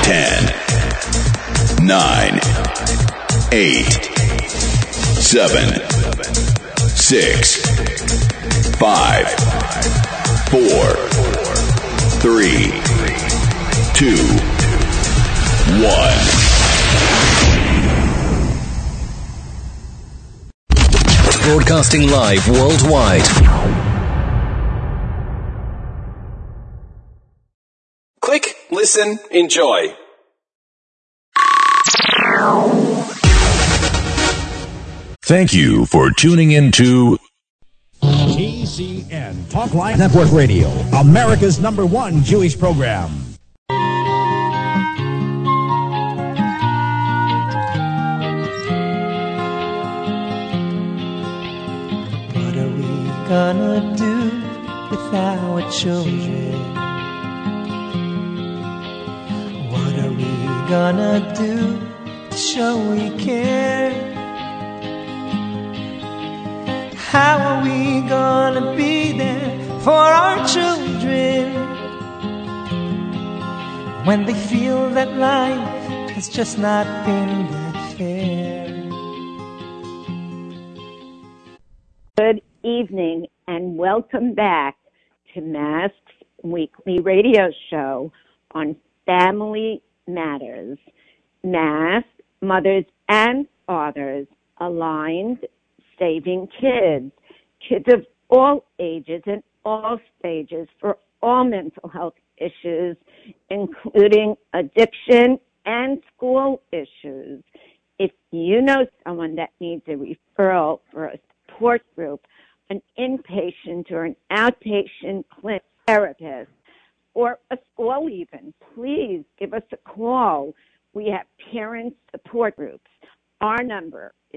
10, 9, 8, 7, 6, 5, 4, 3, 2, 1. Broadcasting live worldwide. Click, listen, enjoy. Thank you for tuning in to TCN Talk Live Network Radio, America's #1 Jewish program. What are we gonna do with our children? What are we gonna do to show we care? How are we gonna be there for our children when they feel that life has just not been that fair? Good evening and welcome back to Mask's weekly radio show on Family Matters. Mask, mothers and fathers aligned, saving kids. Kids of all ages and all stages for all mental health issues, including addiction and school issues. If you know someone that needs a referral for a support group, an inpatient or an outpatient clinic therapist, or a school even, please give us a call. We have parent support groups. Our number is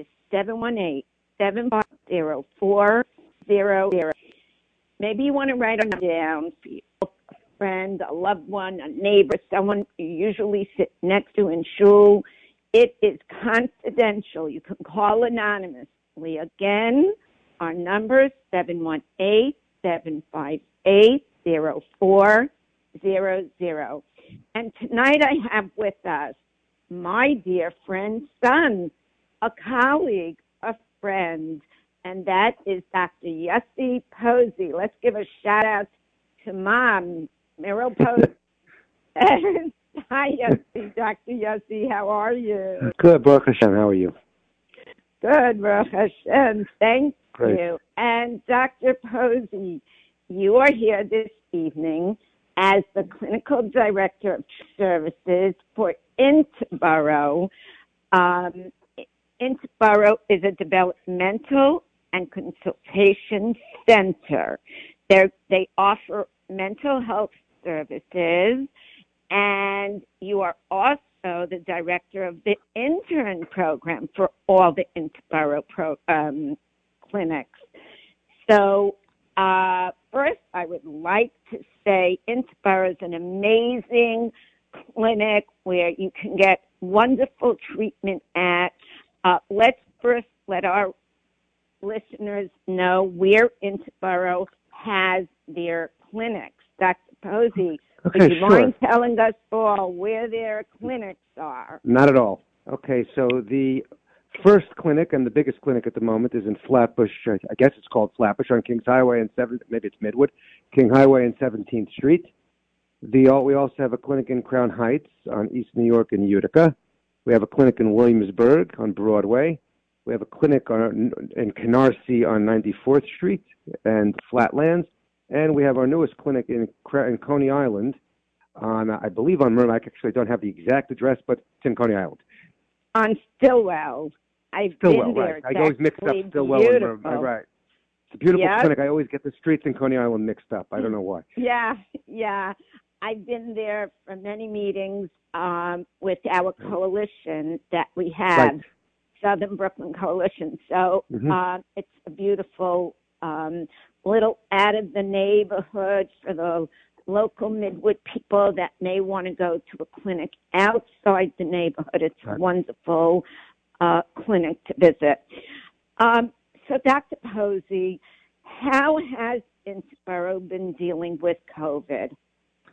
718-750-400. Maybe you want to write it down for a friend, a loved one, a neighbor, someone you usually sit next to in shul. It is confidential. You can call anonymously. Again, our number is 718-758-0400. And tonight I have with us my dear friend's son, a colleague, a friend, and that is Dr. Yossi Posey. Let's give a shout out to Mom, Meryl Posey. Hi, Yossi, Dr. Yossi, how are you? Good, Baruch Hashem, how are you? Good, Baruch Hashem, thank Great. you. And Dr. Posey, you are here this evening as the Clinical Director of Services for Intborough. Intborough is a developmental and consultation center. They offer mental health services, and you are also the director of the intern program for all the Intborough clinics. So first, I would like to say Intborough is an amazing clinic where you can get wonderful treatment at. Let's first let our listeners know where Intborough has their clinics. Dr. Posey, Okay, would you sure. mind telling us all where their clinics are? Not at all. Okay, so the first clinic and the biggest clinic at the moment is in Flatbush. I guess it's called Flatbush on Kings Highway and maybe it's Midwood, King Highway and 17th Street. We also have a clinic in Crown Heights on East New York in Utica. We have a clinic in Williamsburg on Broadway. We have a clinic in Canarsie on 94th Street and Flatlands. And we have our newest clinic in Coney Island I believe on Myrtle. I actually don't have the exact address, but it's in Coney Island. On Stillwell. I've been there. Right. I always mix up Stillwell and Myrtle. Right. It's a beautiful clinic. I always get the streets in Coney Island mixed up. I don't know why. Yeah. I've been there for many meetings with our coalition that we have, Right. Southern Brooklyn Coalition. So it's a beautiful little out of the neighborhood for the local Midwood people that may want to go to a clinic outside the neighborhood. It's a wonderful clinic to visit. So Dr. Posey, how has Intborough been dealing with COVID?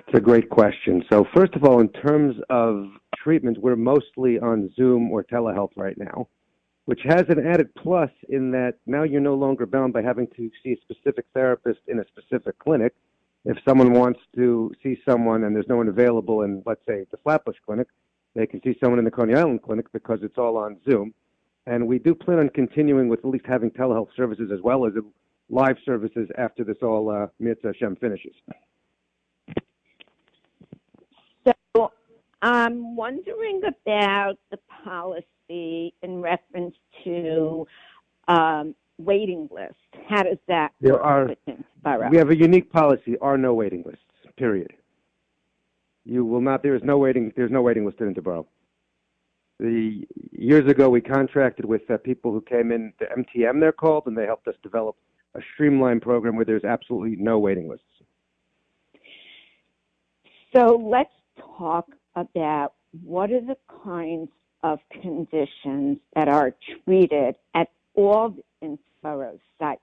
It's a great question. So first of all, in terms of treatment, we're mostly on Zoom or telehealth right now, which has an added plus in that now you're no longer bound by having to see a specific therapist in a specific clinic. If someone wants to see someone and there's no one available in, let's say, the Flatbush Clinic, they can see someone in the Coney Island Clinic because it's all on Zoom. And we do plan on continuing with at least having telehealth services as well as live services after this all, Mitzvah Hashem, finishes. So I'm wondering about the policy in reference to waiting lists. How does that work within Borough? We have a unique policy. Are no waiting lists. Period. You will not. There's no waiting list in Borough. Years ago, we contracted with people who came in, the MTM they're called, and they helped us develop a streamlined program where there's absolutely no waiting lists. So let's talk about what are the kinds of conditions that are treated at all the Inspiro sites.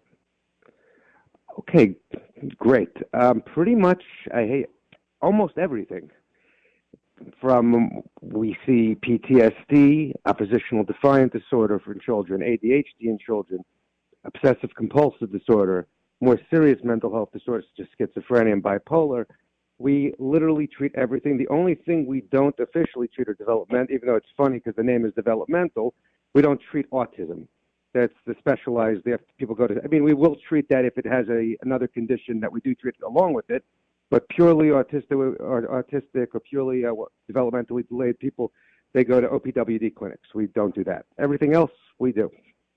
Okay, great. Pretty much, almost everything. From we see PTSD, oppositional defiant disorder for children, ADHD in children, obsessive compulsive disorder, more serious mental health disorders such as schizophrenia and bipolar. We literally treat everything. The only thing we don't officially treat are development, even though it's funny because the name is developmental. We don't treat autism. That's the specialized. People go to. I mean, we will treat that if it has another condition that we do treat along with it. But purely autistic or purely developmentally delayed people, they go to OPWD clinics. We don't do that. Everything else, we do.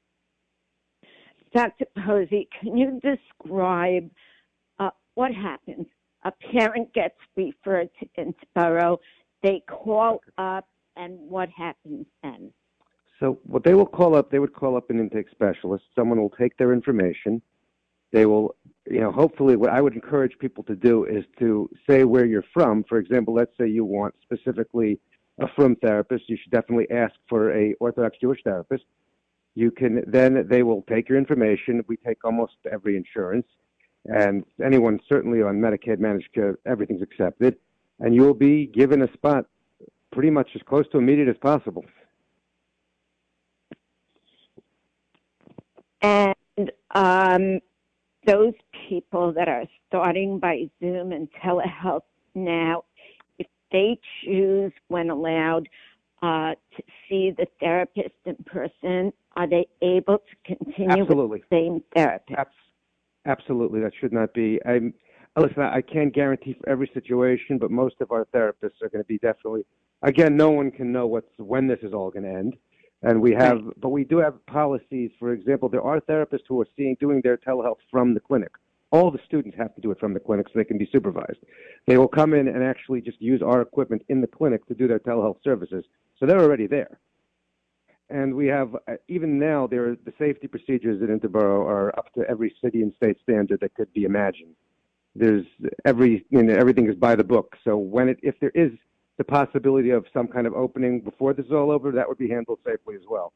Dr. Posey, can you describe what happens? A parent gets referred to Inspiro. They call up, and what happens then? So what they would call up an intake specialist. Someone will take their information. They will, hopefully what I would encourage people to do is to say where you're from. For example, let's say you want specifically a frum therapist. You should definitely ask for a Orthodox Jewish therapist. Then they will take your information. We take almost every insurance. And anyone certainly on Medicaid, managed care, everything's accepted. And you will be given a spot pretty much as close to immediate as possible. And those people that are starting by Zoom and telehealth now, if they choose, when allowed, to see the therapist in person, are they able to continue Absolutely. with the same therapist? Absolutely. That should not be. Listen, I can't guarantee for every situation, but most of our therapists are going to be definitely. Again, no one can know when this is all going to end. And but we do have policies. For example, there are therapists who are doing their telehealth from the clinic. All the students have to do it from the clinic so they can be supervised. They will come in and actually just use our equipment in the clinic to do their telehealth services. So they're already there. And we have, even now, the safety procedures at Interborough are up to every city and state standard that could be imagined. There's everything is by the book. So if there is the possibility of some kind of opening before this is all over, that would be handled safely as well.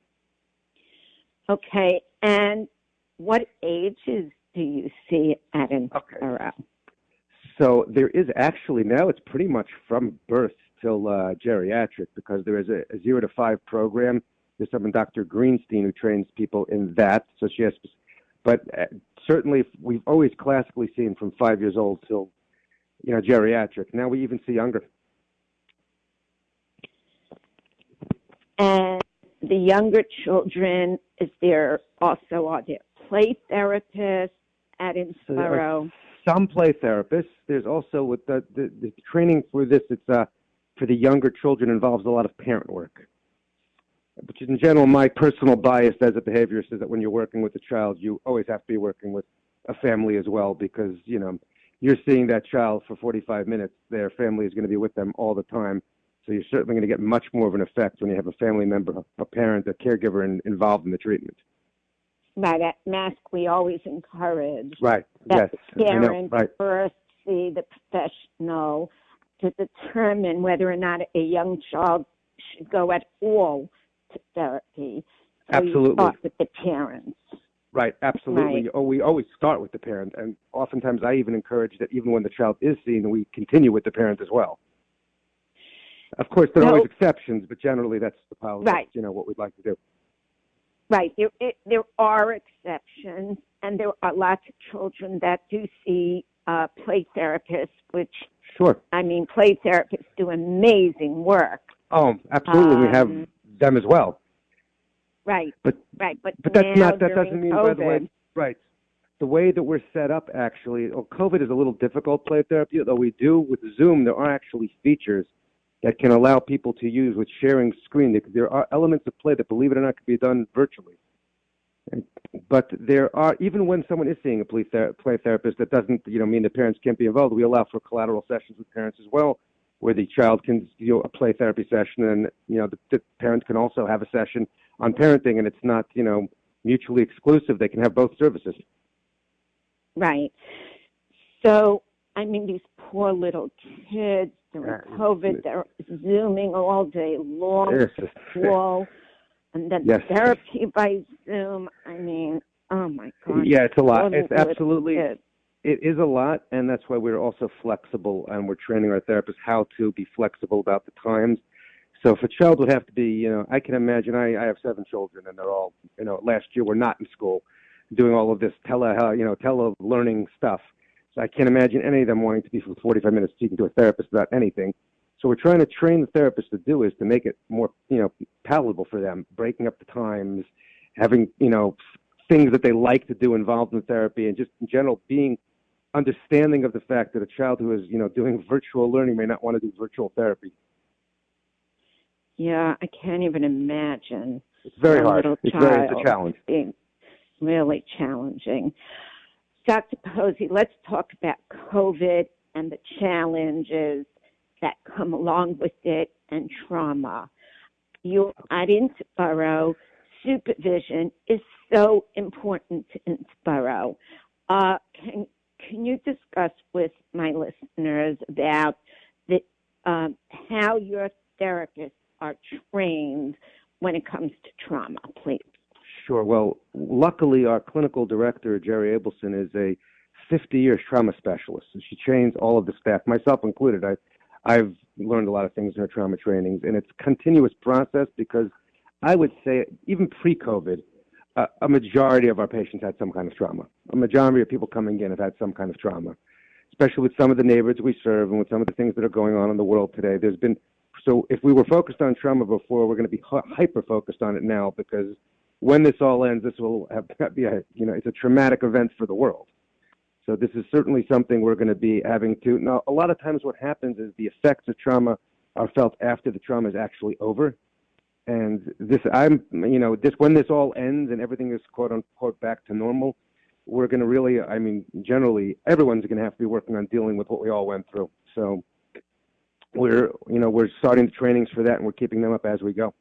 Okay, and what ages do you see at Inspiro? So there is actually, now it's pretty much from birth till geriatric, because there is a 0 to 5 program. There's someone, Dr. Greenstein, who trains people in that. So she has, but certainly we've always classically seen from 5 years old till, geriatric. Now we even see younger. And the younger children, are there play therapists at Inspiro? Some play therapists. There's also with the training for this. It's for the younger children involves a lot of parent work, which in general, my personal bias as a behaviorist is that when you're working with a child, you always have to be working with a family as well, because you're seeing that child for 45 minutes. Their family is going to be with them all the time. So you're certainly going to get much more of an effect when you have a family member, a parent, a caregiver involved in the treatment. Right. At MASC, we always encourage that parents first see the professional to determine whether or not a young child should go at all to therapy. So Absolutely. you start with the parents. Right, absolutely. Right. Oh, we always start with the parent, and oftentimes I even encourage that even when the child is seen, we continue with the parent as well. Of course, there are always exceptions, but generally that's the policy. Right. What we'd like to do. Right. There are exceptions, and there are lots of children that do see play therapists, which, Sure. I mean, play therapists do amazing work. Oh, absolutely. We have them as well. Right. But But that's now not, that doesn't mean, COVID, by the way, right. The way that we're set up, actually, COVID is a little difficult play therapy, though we do with Zoom, there are actually features that can allow people to use with sharing screen. There are elements of play that, believe it or not, can be done virtually. But there are, even when someone is seeing a play therapist, that doesn't, mean the parents can't be involved. We allow for collateral sessions with parents as well, where the child can do a play therapy session, and the parent can also have a session on parenting, and it's not mutually exclusive. They can have both services. Right. So, I mean, these poor little kids during COVID, they're Zooming all day long to school, and then therapy by Zoom. I mean, oh my God. Yeah, it's a lot. It's absolutely, it is a lot, and that's why we're also flexible, and we're training our therapists how to be flexible about the times. So if a child would have to be, I can imagine, I have 7 children, and they're all, last year were not in school, doing all of this tele-learning stuff. So I can't imagine any of them wanting to be for 45 minutes speaking to a therapist about anything. So we're trying to train the therapist to do is to make it more, palatable for them, breaking up the times, having, things that they like to do involved in therapy, and just in general being understanding of the fact that a child who is, doing virtual learning may not want to do virtual therapy. Yeah, I can't even imagine. It's very hard. It's a challenge. Being really challenging. Dr. Posey, let's talk about COVID and the challenges that come along with it and trauma. You at Inspiro, supervision is so important to Inspiro. Can you discuss with my listeners about how your therapists are trained when it comes to trauma, please? Sure. Well, luckily, our clinical director, Jerry Abelson, is a 50-year trauma specialist. So she trains all of the staff, myself included. I've learned a lot of things in her trauma trainings, and it's a continuous process because I would say even pre-COVID, a majority of our patients had some kind of trauma. A majority of people coming in have had some kind of trauma, especially with some of the neighborhoods we serve and with some of the things that are going on in the world today. So if we were focused on trauma before, we're going to be hyper-focused on it now because when this all ends, this will be it's a traumatic event for the world. So this is certainly something we're going to be having to. Now, a lot of times what happens is the effects of trauma are felt after the trauma is actually over. And when this all ends and everything is quote unquote back to normal, we're going to really, generally everyone's going to have to be working on dealing with what we all went through. So we're starting the trainings for that, and we're keeping them up as we go.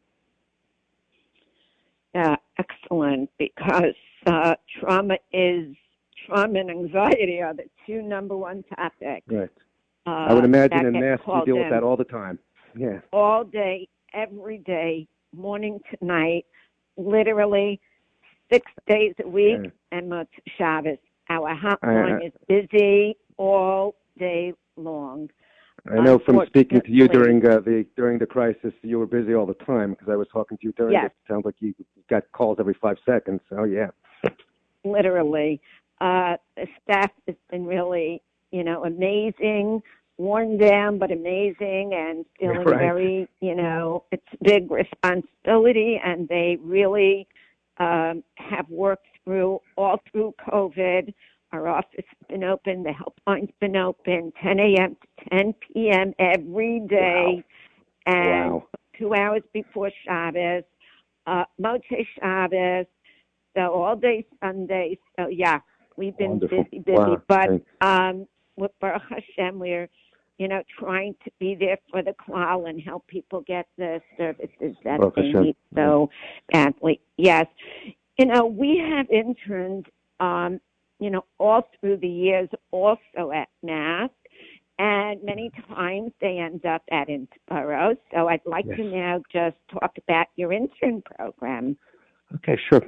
Excellent, because trauma and anxiety are the 2 number 1 topics. Right. I would imagine in mass you deal with that all the time. Yeah. All day, every day, morning to night, literally 6 days a week, and Motzei Shabbos. Our hotline is busy all day long. I know from speaking to you during the crisis, you were busy all the time because I was talking to you during it. It sounds like you got calls every 5 seconds. So, yeah. Literally. The staff has been really, amazing, worn down, but amazing, and feeling very, it's a big responsibility, and they really have worked all through COVID. Our office has been open. The helpline's been open 10 a.m. to 10 p.m. every day. Wow. And 2 hours before Shabbos, Motzei Shabbos, so all day Sunday. So, yeah, we've been busy. Wow. But with Baruch Hashem, we're, trying to be there for the klal and help people get the services that Baruch they Hashem. need so badly. Yes. We have interns all through the years also at Mass, and many times they end up at Inspiro. So I'd like to now just talk about your intern program. Okay, sure.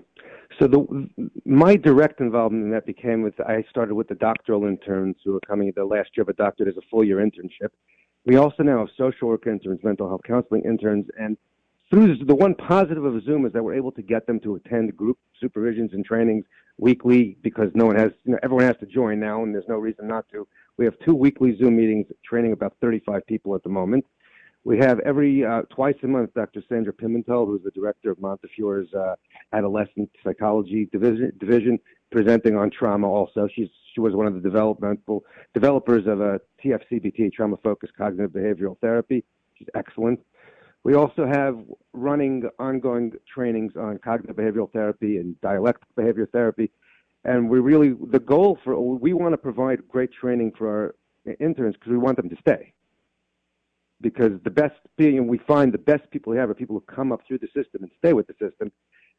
So my direct involvement in that became I started with the doctoral interns who are coming the last year of a doctorate as a full-year internship. We also now have social work interns, mental health counseling interns, and through the one positive of Zoom is that we're able to get them to attend group supervisions and trainings weekly because everyone has to join now, and there's no reason not to. We have 2 weekly Zoom meetings training about 35 people at the moment. We have every twice a month Dr. Sandra Pimentel, who's the director of Montefiore's adolescent psychology division, presenting on trauma also. She was one of the developers of a TFCBT, trauma-focused cognitive behavioral therapy. She's excellent. We also have running ongoing trainings on cognitive behavioral therapy and dialectic behavior therapy. And we want to provide great training for our interns because we want them to stay. Because we find the best people we have are people who come up through the system and stay with the system.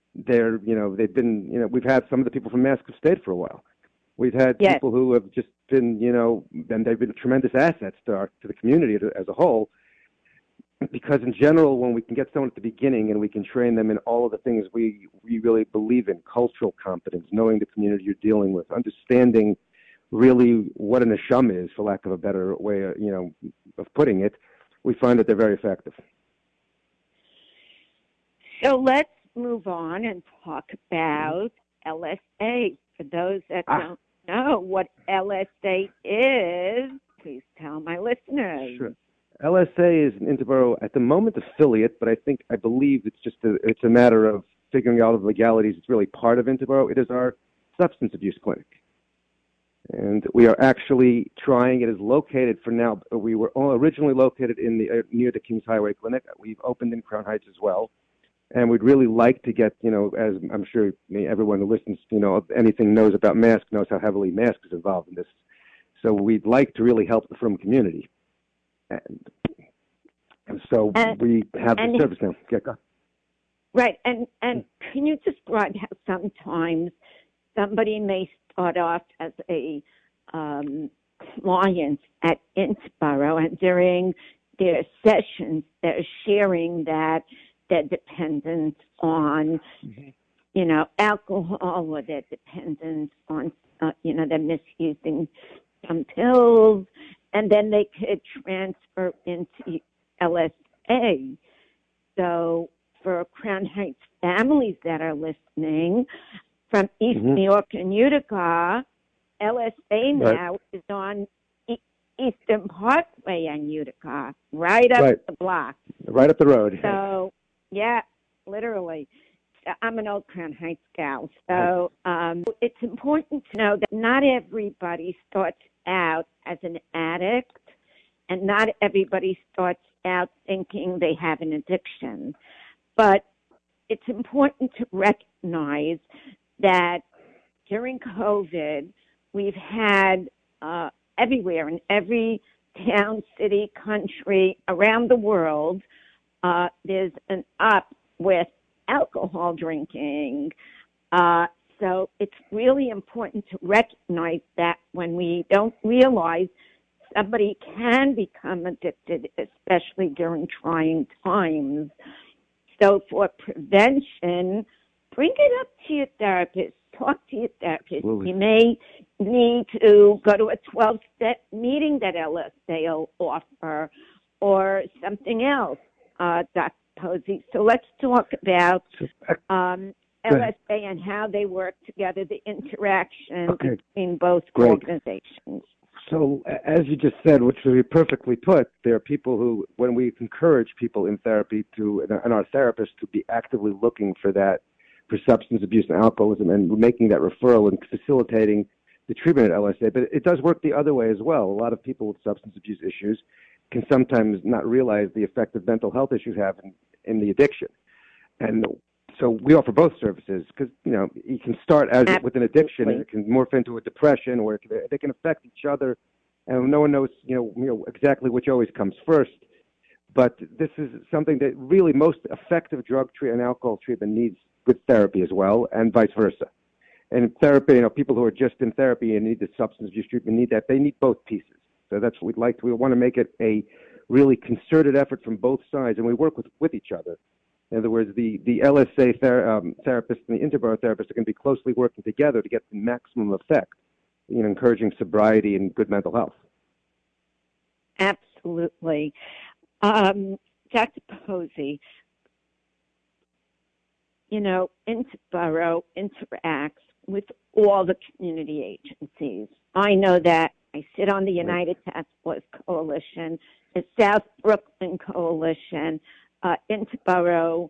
We've had some of the people from Mask have stayed for a while. We've had people who have just been, and they've been tremendous assets to the community as a whole. Because in general, when we can get someone at the beginning and we can train them in all of the things we really believe in, cultural competence, knowing the community you're dealing with, understanding really what an asham is, for lack of a better way, of putting it, we find that they're very effective. So let's move on and talk about LSA. For those that don't know what LSA is, please tell my listeners. Sure. LSA is an Interborough, at the moment, affiliate, but I believe it's a matter of figuring out the legalities. It's really part of Interborough. It is our substance abuse clinic. And we are actually trying. It is located for now. We were originally located near the Kings Highway Clinic. We've opened in Crown Heights as well. And we'd really like to get, as I'm sure everyone who listens, anything knows about Mask knows how heavily Mask is involved in this. So we'd like to really help the frum community. And so we have the service now. Yeah, go. Right. And can you describe how sometimes somebody may start off as a client at Interborough, and during their sessions, they're sharing that they're dependent on, alcohol, or they're dependent on, they're misusing some pills, and then they could transfer into LSA. So for Crown Heights families that are listening from East New York and Utica, LSA now is on Eastern Parkway and Utica, right up the block. Right up the road. So, yeah, literally. I'm an old Crown Heights gal. So it's important to know that not everybody starts out as an addict, and not everybody starts out thinking they have an addiction. But it's important to recognize that during COVID, we've had everywhere, in every town, city, country, around the world, there's an up with alcohol drinking. So it's really important to recognize that when we don't realize somebody can become addicted, especially during trying times. So for prevention, bring it up to your therapist. Talk to your therapist. Absolutely. You may need to go to a 12-step meeting that LSA will offer, or something else, Dr. Posey. So let's talk about LSA and how they work together, the interaction between both organizations. So as you just said, which is perfectly put, there are people who, when we encourage people in therapy and our therapists to be actively looking for substance abuse and alcoholism, and making that referral and facilitating the treatment at LSA. But it does work the other way as well. A lot of people with substance abuse issues can sometimes not realize the effect that mental health issues have in the addiction. And so we offer both services because, you can start with an addiction and it can morph into a depression, or they can affect each other, and no one knows, exactly which always comes first. But this is something that really most effective drug treatment and alcohol treatment needs good therapy as well, and vice versa. And in therapy, people who are just in therapy and need the substance abuse treatment need that. They need both pieces. So that's what we'd like to. We want to make it a really concerted effort from both sides, and we work with each other In other words, the LSA therapist and the interborough therapist are going to be closely working together to get the maximum effect, encouraging sobriety and good mental health. Absolutely. Dr. Posey, Interborough interacts with all the community agencies. I know that I sit on the United Task Force Coalition, the South Brooklyn Coalition. Interborough,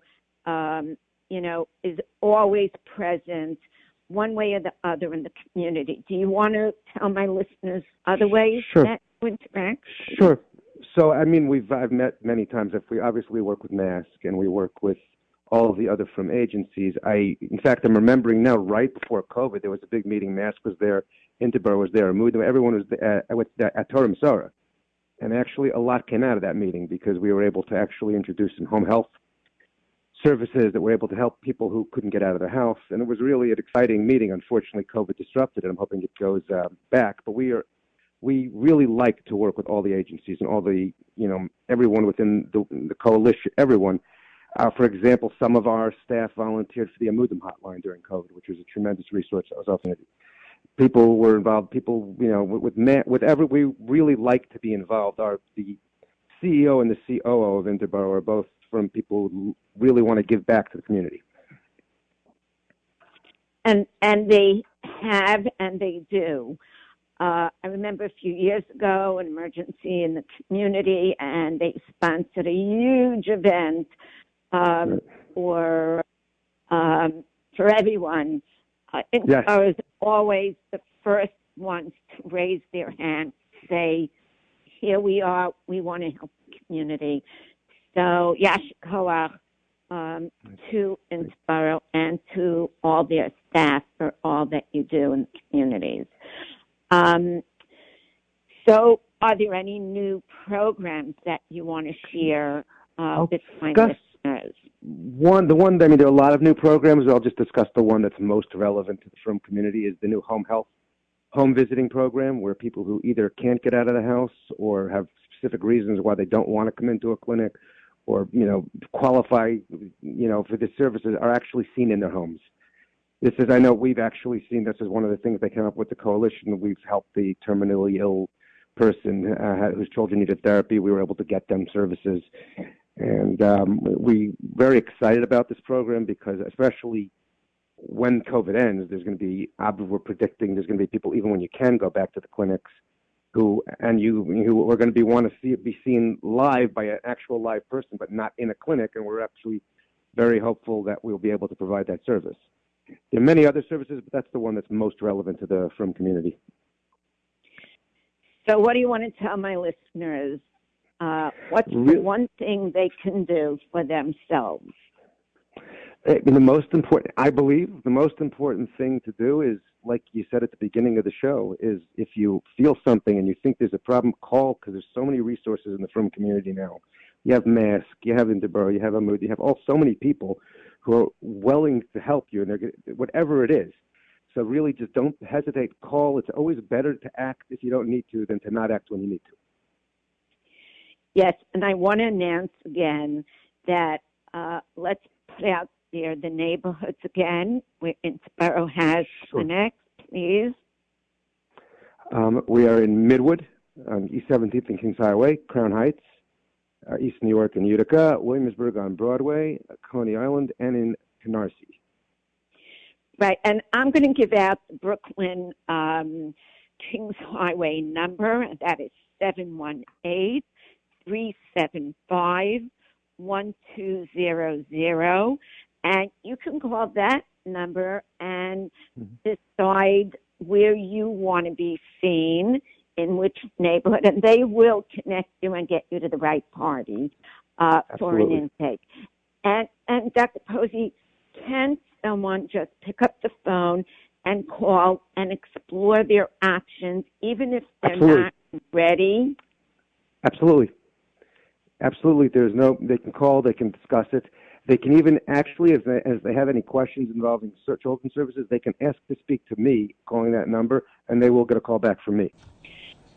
is always present one way or the other in the community. Do you want to tell my listeners other ways that you interact? Sure. So, I've met many times. We obviously work with MASC, and we work with all of the other from agencies. In fact, I'm remembering now, right before COVID, there was a big meeting. MASC was there, Interborough was there, everyone was there at Torah Masora. And actually, a lot came out of that meeting because we were able to actually introduce some home health services that were able to help people who couldn't get out of their house. And it was really an exciting meeting. Unfortunately, COVID disrupted it. I'm hoping it goes back. But we really like to work with all the agencies and all the, everyone within the coalition, everyone. For example, some of our staff volunteered for the Amudim hotline during COVID, which was a tremendous resource that was often people were involved. People, we really like to be involved. The CEO and the COO of Interborough are both from people who really want to give back to the community. And they have, and they do. I remember a few years ago, an emergency in the community, and they sponsored a huge event for everyone. Interborough is always the first ones to raise their hand, say, here we are, we want to help the community. So, Yashikoach to Interborough and to all their staff for all that you do in the communities. So, are there any new programs that you want to share with my listeners? There are a lot of new programs. I'll just discuss the one that's most relevant to the Frum community is the new home visiting program, where people who either can't get out of the house or have specific reasons why they don't want to come into a clinic or, qualify, for the services are actually seen in their homes. I know we've actually seen this as one of the things they came up with the coalition. We've helped the terminally ill person whose children needed therapy. We were able to get them services. And we're very excited about this program because especially when COVID ends, we're predicting there's going to be people, even when you can go back to the clinics, who are going to want to be seen live by an actual live person, but not in a clinic. And we're actually very hopeful that we'll be able to provide that service. There are many other services, but that's the one that's most relevant to the Frum community. So what do you want to tell my listeners? What's the one thing they can do for themselves? The most important thing to do is, like you said at the beginning of the show, is if you feel something and you think there's a problem, call, because there's so many resources in the Frum community now. You have MASC, you have Interborough, you have Amud, you have so many people who are willing to help you, and whatever it is. So really just don't hesitate, call. It's always better to act if you don't need to than to not act when you need to. Yes, and I want to announce again that let's put out there the neighborhoods again where Interborough has clinics, please. We are in Midwood, on East 17th and Kings Highway, Crown Heights, East New York and Utica, Williamsburg on Broadway, Coney Island, and in Canarsie. Right, and I'm going to give out the Brooklyn Kings Highway number, and that is 718-375-1200, and you can call that number and decide where you want to be seen, in which neighborhood, and they will connect you and get you to the right party for an intake. And Dr. Posey, can someone just pick up the phone and call and explore their options, even if they're not ready? Absolutely. They can call, they can discuss it. They can even actually, as they have any questions involving children's services, they can ask to speak to me, calling that number, and they will get a call back from me.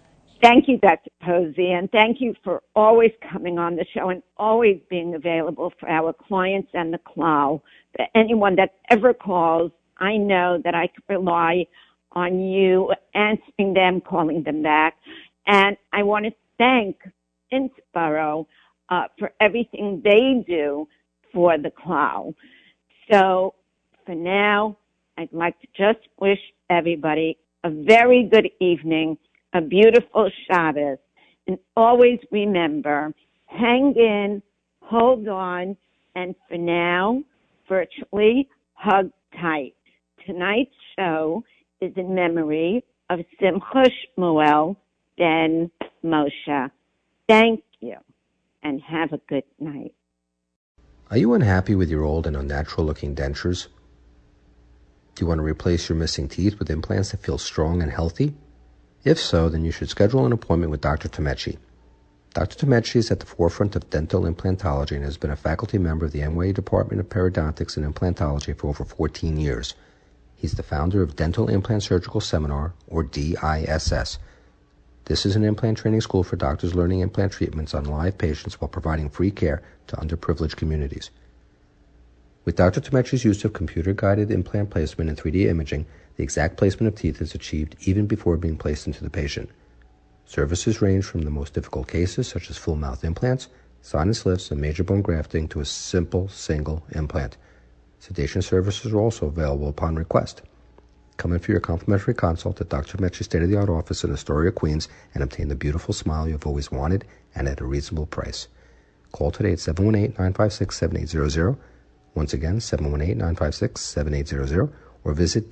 Thank you, Dr. Posey, and thank you for always coming on the show and always being available for our clients and the CLOW. For anyone that ever calls, I know that I can rely on you answering them, calling them back. And I want to thank Inspiro for everything they do for the CLOW. So for now, I'd like to just wish everybody a very good evening, a beautiful Shabbos, and always remember, hang in, hold on, and for now, virtually hug tight. Tonight's show is in memory of Simcha Shmuel ben Moshe. Thank you, and have a good night. Are you unhappy with your old and unnatural-looking dentures? Do you want to replace your missing teeth with implants that feel strong and healthy? If so, then you should schedule an appointment with Dr. Tamechi. Dr. Tamechi is at the forefront of dental implantology and has been a faculty member of the NYU Department of Periodontics and Implantology for over 14 years. He's the founder of Dental Implant Surgical Seminar, or DISS. This is an implant training school for doctors learning implant treatments on live patients while providing free care to underprivileged communities. With Dr. Tamechi's use of computer-guided implant placement and 3D imaging, the exact placement of teeth is achieved even before being placed into the patient. Services range from the most difficult cases, such as full mouth implants, sinus lifts, and major bone grafting, to a simple single implant. Sedation services are also available upon request. Come in for your complimentary consult at Dr. Tamechi's state-of-the-art office in Astoria, Queens, and obtain the beautiful smile you've always wanted and at a reasonable price. Call today at 718-956-7800. Once again, 718-956-7800, or visit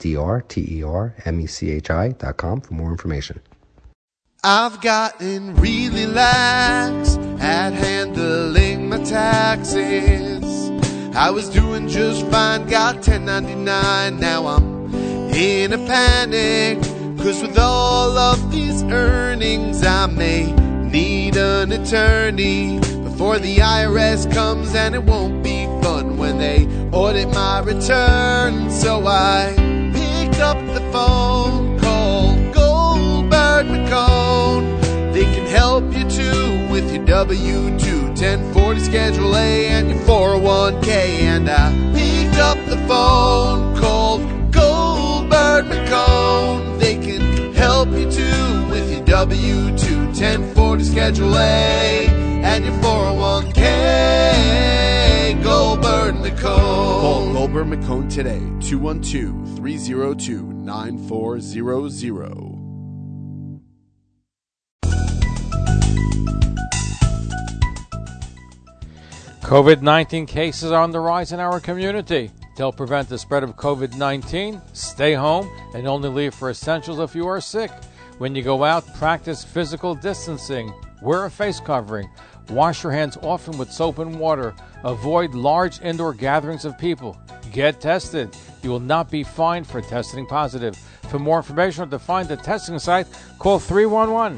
drtermechi.com for more information. I've gotten really lax at handling my taxes. I was doing just fine, got 1099, now I'm in a panic. 'Cause with all of these earnings, I may need an attorney before the IRS comes, and it won't be fun when they audit my return. So I picked up the phone, called Goldberg McCone. They can help you too with your W-2, 1040 Schedule A, and your 401k. And I picked up the phone, called Goldberg McCone. They can help you too with your W-2, 1040 Schedule A, and your 401k. Goldberg McCone. Call Goldberg McCone today, 212-302-9400. COVID-19 cases are on the rise in our community. To help prevent the spread of COVID-19, stay home and only leave for essentials if you are sick. When you go out, practice physical distancing. Wear a face covering. Wash your hands often with soap and water. Avoid large indoor gatherings of people. Get tested. You will not be fined for testing positive. For more information or to find the testing site, call 311.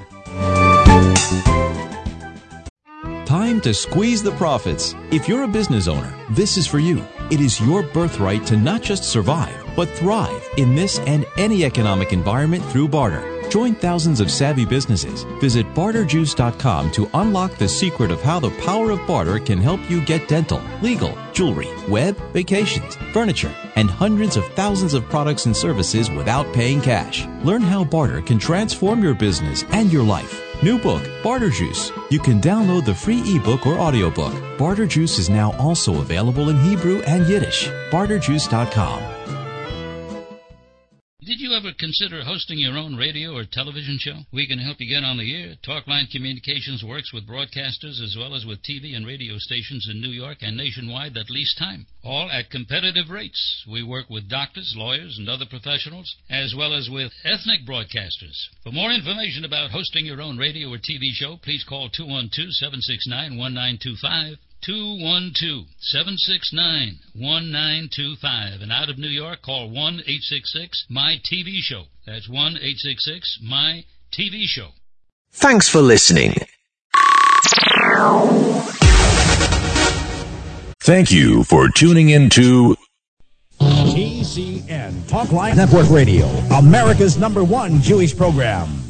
Time to squeeze the profits. If you're a business owner, this is for you. It is your birthright to not just survive, but thrive in this and any economic environment through barter. Join thousands of savvy businesses. Visit barterjuice.com to unlock the secret of how the power of barter can help you get dental, legal, jewelry, web, vacations, furniture, and hundreds of thousands of products and services without paying cash. Learn how barter can transform your business and your life. New book, Barter Juice. You can download the free ebook or audiobook. Barter Juice is now also available in Hebrew and Yiddish. barterjuice.com. Did you ever consider hosting your own radio or television show? We can help you get on the air. Talkline Communications works with broadcasters as well as with TV and radio stations in New York and nationwide that lease time, all at competitive rates. We work with doctors, lawyers, and other professionals, as well as with ethnic broadcasters. For more information about hosting your own radio or TV show, please call 212-769-1925. 212-769-1925. And out of New York, call 1-866-MY-TV-SHOW. That's 1-866-MY-TV-SHOW. Thanks for listening. Thank you for tuning in to TCN Talk Line Network Radio, America's #1 Jewish program.